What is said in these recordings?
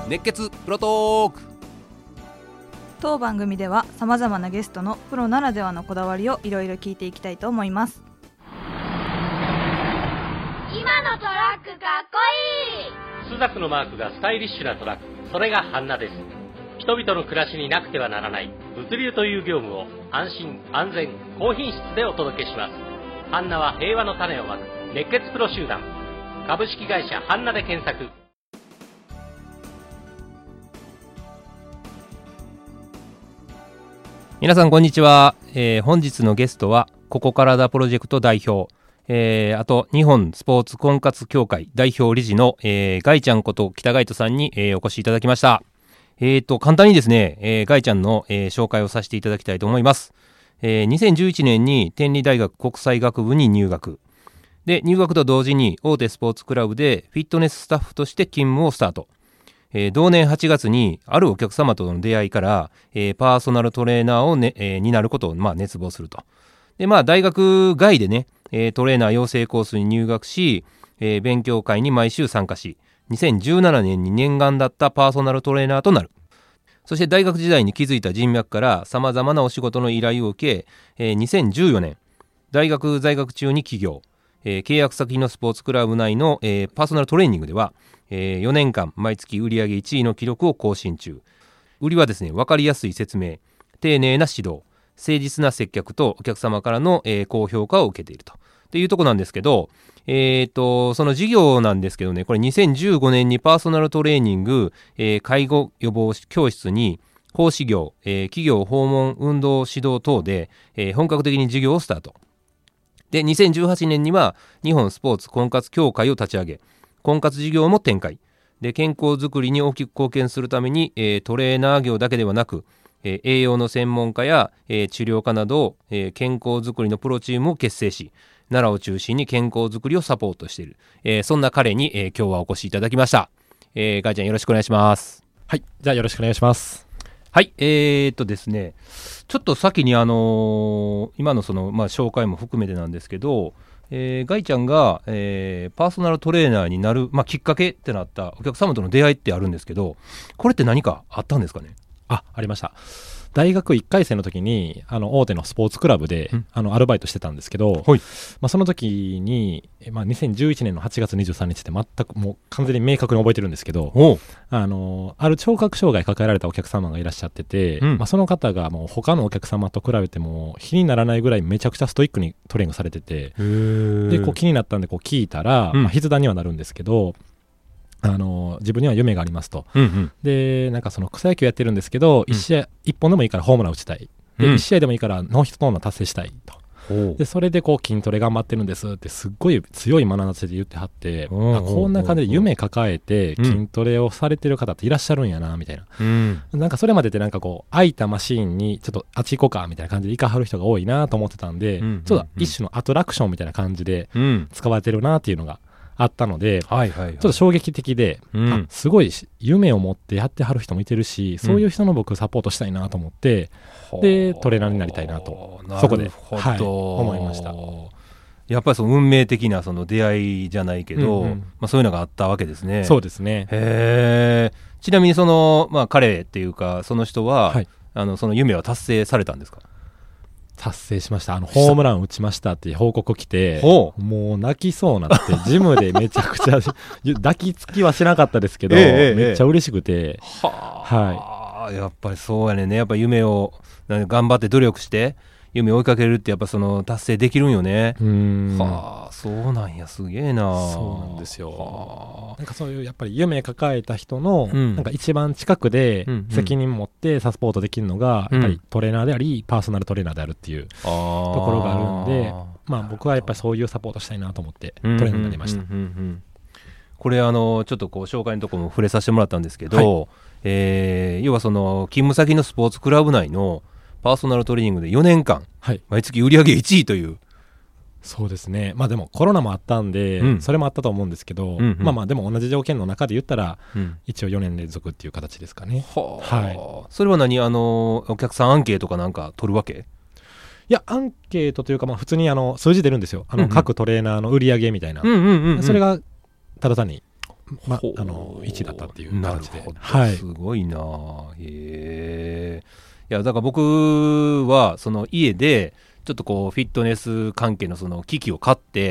熱血プロトーク。 当番組ではさまざまなゲストのプロならではのこだわりをいろいろ聞いていきたいと思います。 今のトラックかっこいい。 スザクのマークがスタイリッシュなトラック、それがハンナです。人々の暮らしになくてはならない物流という業務を安心安全高品質でお届けします。ハンナは平和の種をまく熱血プロ集団、株式会社ハンナで検索。 皆さんこんにちは。本日のゲストはここからだプロジェクト代表、あと日本スポーツ婚活協会代表理事の、ガイちゃんこと北ガイトさんに、お越しいただきました。簡単にですね、ガイちゃんの、紹介をさせていただきたいと思います。2011年に天理大学国際学部に入学で、入学と同時に大手スポーツクラブでフィットネススタッフとして勤務をスタート。同年8月にあるお客様との出会いから、パーソナルトレーナーを、になることを、熱望すると。で、大学外でね、トレーナー養成コースに入学し、勉強会に毎週参加し、2017年に念願だったパーソナルトレーナーとなる。そして大学時代に築いた人脈から様々なお仕事の依頼を受け、2014年、大学在学中に起業。契約先のスポーツクラブ内の、パーソナルトレーニングでは、4年間毎月売上1位の記録を更新中。売りはですね、分かりやすい説明、丁寧な指導、誠実な接客とお客様からの、高評価を受けているというところなんですけど、その事業なんですけどね、これ2015年にパーソナルトレーニング、介護予防教室に講師業、企業訪問運動指導等で、本格的に事業をスタート。で、2018年には日本スポーツ婚活協会を立ち上げ、婚活事業も展開。で、健康づくりに大きく貢献するために、トレーナー業だけではなく、栄養の専門家や、治療家など、健康づくりのプロチームを結成し、奈良を中心に健康づくりをサポートしている。そんな彼に、今日はお越しいただきました。ガイちゃんよろしくお願いします。 はい、じゃあよろしくお願いします。 はい、ですね、ちょっと先に今のその、紹介も含めてなんですけど、ガイちゃんが、パーソナルトレーナーになる、きっかけってなったお客様との出会いってあるんですけど、これって何かあったんですかね？ ありました。大学1回生の時に大手のスポーツクラブでアルバイトしてたんですけど、その時に、2011年の8月23日って全くもう完全に明確に覚えてるんですけど、ある聴覚障害抱えられたお客様がいらっしゃってて、その方がもう他のお客様と比べても比にならないぐらいめちゃくちゃストイックにトレーニングされてて、で気になったんで聞いたら、筆談にはなるんですけど、自分には夢がありますと、でなんかその草野球やってるんですけど、1本でもいいからホームラン打ちたい、で1試合でもいいからノーヒットノーラン達成したいと、でそれで筋トレ頑張ってるんですってすっごい強い眼差しで言ってはって、こんな感じで夢抱えて筋トレをされてる方っていらっしゃるんやなみたいな、なんかそれまでってなんか空いたマシーンにちょっとあっち行こうかみたいな感じで行かはる人が多いなと思ってたんで、ちょっと一種のアトラクションみたいな感じで使われてるなっていうのがあったので、ちょっと衝撃的で、すごい夢を持ってやってはる人もいてるし、そういう人の僕サポートしたいなと思って、でトレーナーになりたいなとそこで、思いました。 やっぱりその運命的なその出会いじゃないけど、そういうのがあったわけですね。 そうですね。 ちなみにその、彼っていうかその人は、その夢は達成されたんですか？ 達成しました。ホームラン打ちましたって報告来て、もう泣きそうになってジムでめちゃくちゃ抱きつきはしなかったですけど、めっちゃ嬉しくて、 やっぱりそうやね。やっぱ夢を頑張って努力して夢を追いかけるってやっぱその達成できるんよね。そうなんや、すげえな。 そうなんですよ。なんかそういうやっぱり夢抱えた人の、なんか一番近くで責任持ってサポートできるのが、やっぱりトレーナーでありパーソナルトレーナーであるっていうところがあるんで、僕はやっぱりそういうサポートしたいなと思ってトレーナーになりました。 これちょっと紹介のところも触れさせてもらったんですけど、要はその勤務先のスポーツクラブ内のパーソナルトレーニングで4年間、毎月売上1位という。 そうですね。でもコロナもあったんで、それもあったと思うんですけど、でも同じ条件の中で言ったら、一応4年連続っていう形ですかね。 それは何お客さんアンケートかなんか取るわけ？ いやアンケートというか、普通に数字出るんですよ。各トレーナーの売り上げみたいな、それがただ単に 1位だったっていう感じで。 なるほど、 はい、 すごいな。へえ。いやだから僕はその家でちょっとこうフィットネス関係のその機器を買って、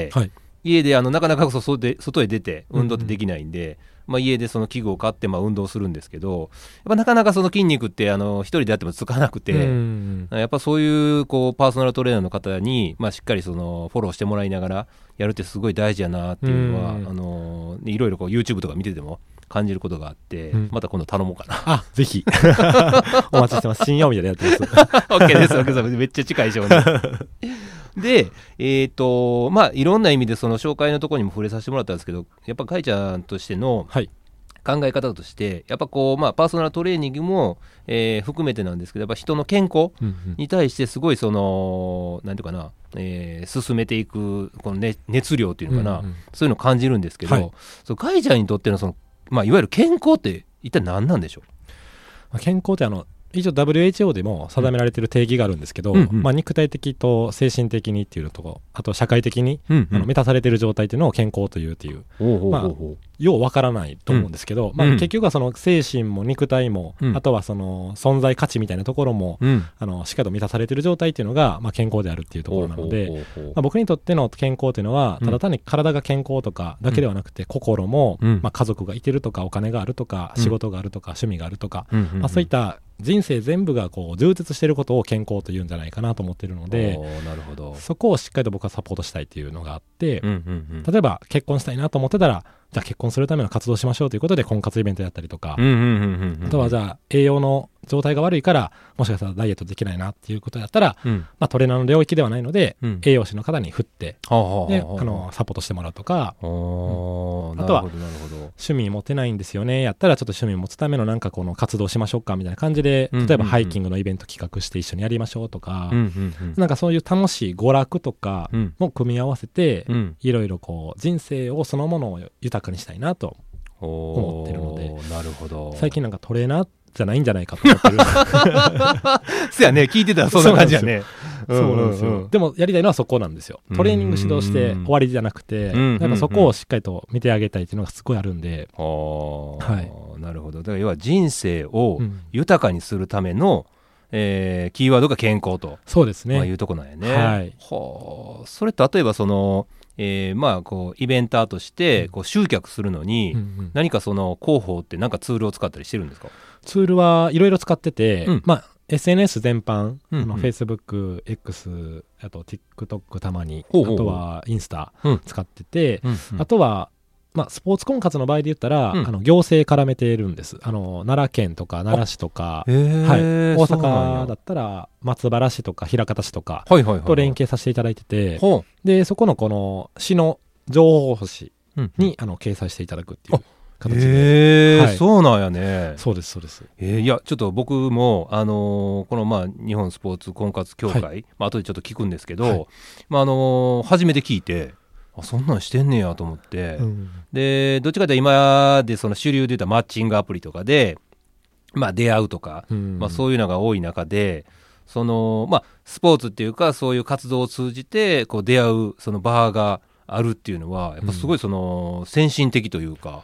はい、家でなかなか外へ出て運動ってできないんで、家でその器具を買って運動するんですけど、やっぱなかなかその筋肉って一人でやってもつかなくて、やっぱそういうこうパーソナルトレーナーの方にしっかりそのフォローしてもらいながらやるってすごい大事やなっていうのは、いろいろこう YouTube とか見てても感じることがあって、また今度頼もうかな。 ぜひお待ちしてます。深夜帯でやってます。 OK です OK です。めっちゃ近いでしょうね。で、いろんな意味でその紹介のところにも触れさせてもらったんですけど、やっぱかいちゃんとしての考え方として、やっぱこう、パーソナルトレーニングも、含めてなんですけど、やっぱ人の健康に対してすごいその、なんていうかな、進めていくこの、熱量っていうのかな、そういうのを感じるんですけど、かいちゃんにとってのその、いわゆる健康って一体何なんでしょう？健康って一応 WHO でも定められている定義があるんですけど、肉体的と精神的にっていうのと、あと社会的に、満たされている状態っていうのを健康というっていう、ようわからないと思うんですけど、結局はその精神も肉体も、あとはその存在価値みたいなところも、しっかりと満たされている状態っていうのが、健康であるっていうところなので、僕にとっての健康というのはただ単に体が健康とかだけではなくて、心も、家族がいてるとかお金があるとか仕事があるとか趣味があるとか、そういった人生全部がこう充実していることを健康というんじゃないかなと思っているので、 なるほど。 そこをしっかりと僕はサポートしたいっていうのがあって、例えば結婚したいなと思ってたら、じゃあ結婚するための活動しましょうということで婚活イベントやったりとか、あとはじゃあ栄養の状態が悪いからもしかしたらダイエットできないなっていうことだったら、トレーナーの領域ではないので、栄養士の方に振って、でサポートしてもらうとか、あとは趣味持てないんですよねやったらちょっと趣味持つためのなんかこの活動しましょうかみたいな感じで、例えばハイキングのイベント企画して一緒にやりましょうとか、なんかそういう楽しい娯楽とかも組み合わせて、いろいろこう人生をそのものを豊かにしたいなと思ってるので、 なるほど。 最近なんかトレーナーじゃないんじゃないかと思ってる。 そやね、聞いてたらそんな感じやね。 そうなんですよ。でもやりたいのはそこなんですよ。トレーニング指導して終わりじゃなくて、やっぱそこをしっかりと見てあげたいっていうのがすごいあるんで。 なるほど。だから要は人生を豊かにするための、キーワードが健康と。 そうですね。 いうとこなんやね。それ例えばその、こうイベンターとしてこう集客するのに、何かその広報って何かツールを使ったりしてるんですか？ ツールはいろいろ使ってて、SNS 全般、Facebook、X、あと TikTok たまに、あとはインスタ使ってて、あとはスポーツ婚活の場合で言ったら、行政絡めてるんです。奈良県とか奈良市とか、大阪だったら松原市とか枚方市とかと連携させていただいてて、でそこのこの市の情報誌に掲載していただくっていう形で。 そうなんやね。 そうですそうです。 いやちょっと僕もこの日本スポーツ婚活協会、後でちょっと聞くんですけど、初めて聞いて。そんなんしてんねやと思って、でどっちかというと今でその主流で言ったマッチングアプリとかで、出会うとか、そういうのが多い中で、そのスポーツっていうかそういう活動を通じてこう出会うその場があるっていうのはやっぱすごいその先進的というか、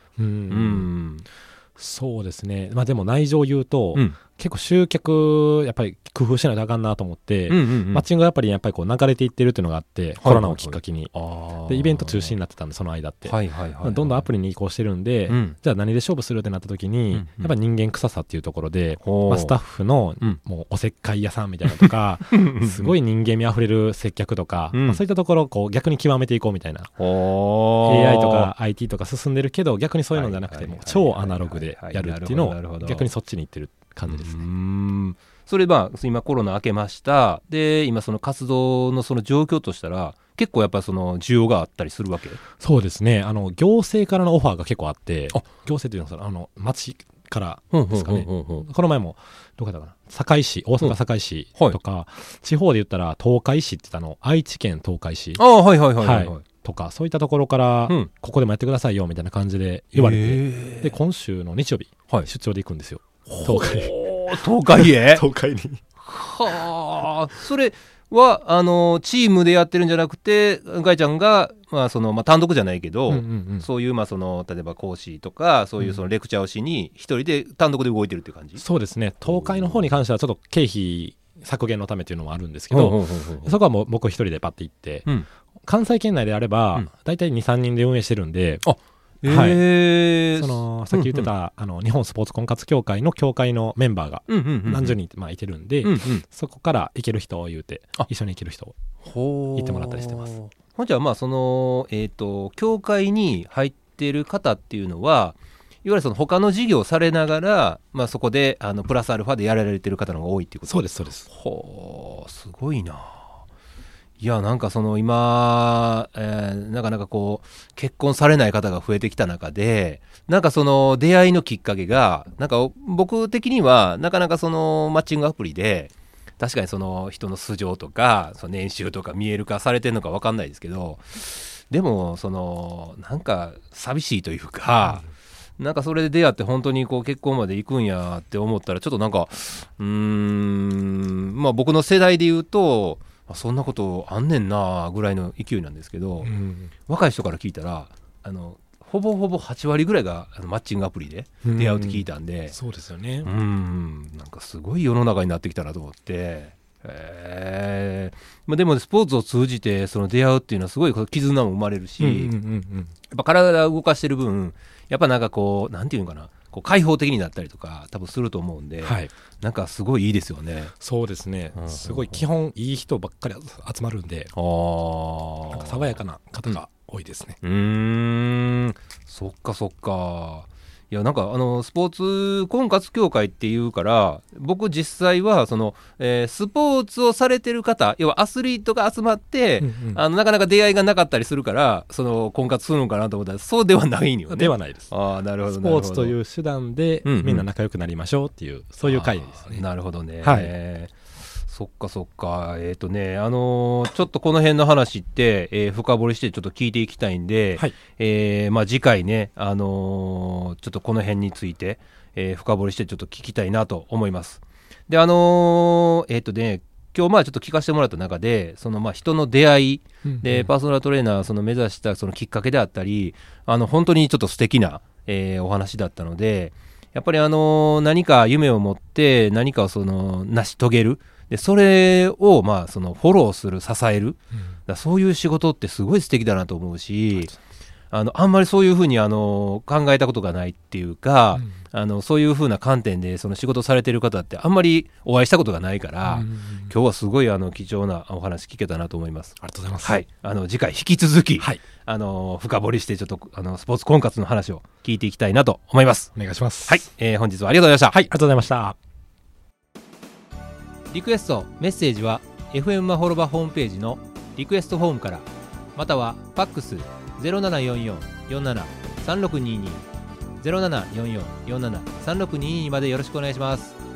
そうですね。でも内情を言うと、結構集客やっぱり工夫しないとあかんなと思って、マッチングアプリにやっぱりこう流れていってるっていうのがあって、コロナをきっかけに、でイベント中止になってたんでその間って、どんどんアプリに移行してるんで、じゃあ何で勝負するってなった時に、やっぱり人間臭さっていうところで、スタッフのもうおせっかい屋さんみたいなとか、すごい人間味あふれる接客とか、そういったところをこう逆に極めていこうみたいな、AI とか IT とか進んでるけど逆にそういうのじゃなくても超アナログでやるっていうのを逆にそっちに行ってる感じですね。 それ今コロナ明けました。で今その活動のその状況としたら結構やっぱりその需要があったりするわけ？ そうですね。行政からのオファーが結構あって、行政というのは町からですかね。この前もどこだかな、堺市、大阪堺市とか、地方で言ったら東海市って言った愛知県東海市とか、そういったところから、ここでもやってくださいよみたいな感じで言われて、で今週の日曜日、出張で行くんですよ。東海へ東海に。それはチームでやってるんじゃなくてガイちゃんが、単独じゃないけど、そういう、例えば講師とかそういうそのレクチャーをしに一人で単独で動いてるっていう感じ？ そうですね。東海の方に関してはちょっと経費削減のためというのもあるんですけど、そこはもう僕一人でパッて行って、関西圏内であれば大体 2,3 人で運営してるんで、はい、さっき言ってた、日本スポーツ婚活協会の協会のメンバーが何十人いてるんで、そこから行ける人を言うて一緒に行ける人を言ってもらったりしてます。 じゃあ協会に入ってる方っていうのはいわゆるその他の事業をされながら、そこでプラスアルファでやられてる方の方が多いっていうこと？ そうですそうです。 すごいな。いやなんか今、なかなかこう結婚されない方が増えてきた中でなんか出会いのきっかけがなんか僕的にはなかなかマッチングアプリで確かに人の素性とか年収とか見える化されてるのか分かんないですけど、でもなんか寂しいというか、なんかそれで出会って本当にこう結婚まで行くんやって思ったらちょっとなんか僕の世代で言うとそんなことあんねんなぐらいの勢いなんですけど、若い人から聞いたらほぼほぼ8割ぐらいがマッチングアプリで出会うって聞いたんで、 そうですよね。 なんかすごい世の中になってきたなと思って、でもスポーツを通じて出会うっていうのはすごい絆も生まれるし、やっぱ体を動かしてる分やっぱなんかこうなんていうのかな、こう開放的になったりとか多分すると思うんで、なんかすごいいいですよね。そうですね、 すごい基本いい人ばっかり集まるんで、なんか爽やかな方が多いですね。 そっかそっか。いやなんかスポーツ婚活協会っていうから僕実際はスポーツをされてる方、要はアスリートが集まって、なかなか出会いがなかったりするから婚活するのかなと思ったらそうではないよね。 ではないです。 なるほど。 スポーツという手段でみんな仲良くなりましょうっていう、そういう会ですね。 なるほどね。そっかそっか。ちょっとこの辺の話って、深掘りしてちょっと聞いていきたいんで、次回ね、ちょっとこの辺について、深掘りしてちょっと聞きたいなと思います。で今日ちょっと聞かせてもらった中で人の出会いで、パーソナルトレーナー目指したきっかけであったり本当にちょっと素敵な、お話だったので、やっぱり何か夢を持って何かを成し遂げる、でそれをフォローする、支える、そういう仕事ってすごい素敵だなと思うし、あんまりそういうふうに考えたことがないっていうか、そういうふうな観点で仕事されてる方ってあんまりお会いしたことがないから、今日はすごい貴重なお話聞けたなと思います。 ありがとうございます。 次回引き続き、深掘りしてちょっとスポーツ婚活の話を聞いていきたいなと思います。 お願いします。 本日はありがとうございました。 ありがとうございました。 リクエストメッセージは FM マホロバホームページのリクエストフォームから、またはファックス 0744-47-3622 0744-47-3622までよろしくお願いします。